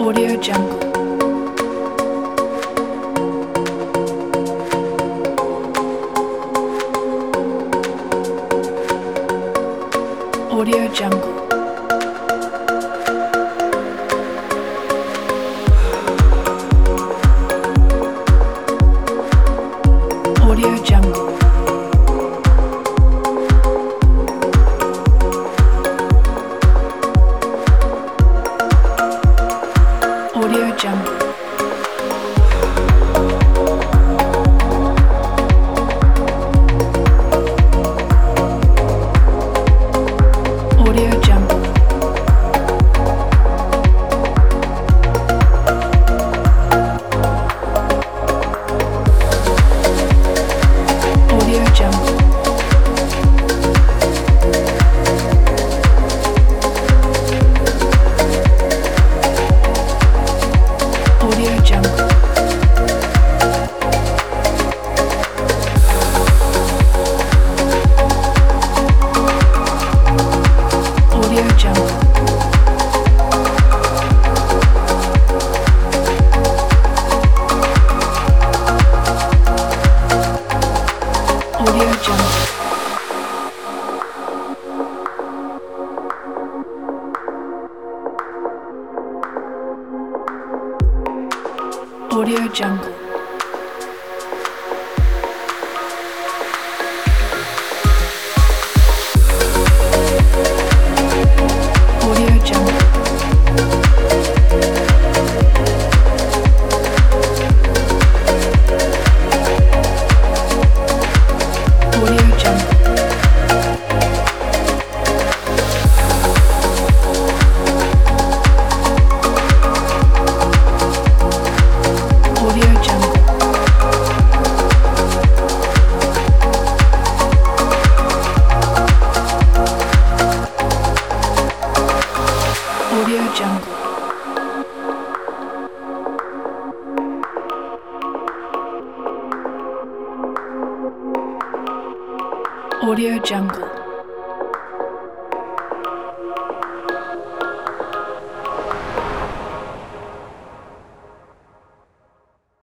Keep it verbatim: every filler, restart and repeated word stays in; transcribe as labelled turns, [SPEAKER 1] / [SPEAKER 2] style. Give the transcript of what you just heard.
[SPEAKER 1] Audio Jungle. Audio Jungle. Audio Jungle. Audio Jungle. Audio Jungle. Audio Jungle. Audio Jungle. Audio Jungle. Audio Jungle. Audio Jungle. Audio Jungle. Audio Jungle. Audio Jungle. Audio Jungle. Audio Jungle.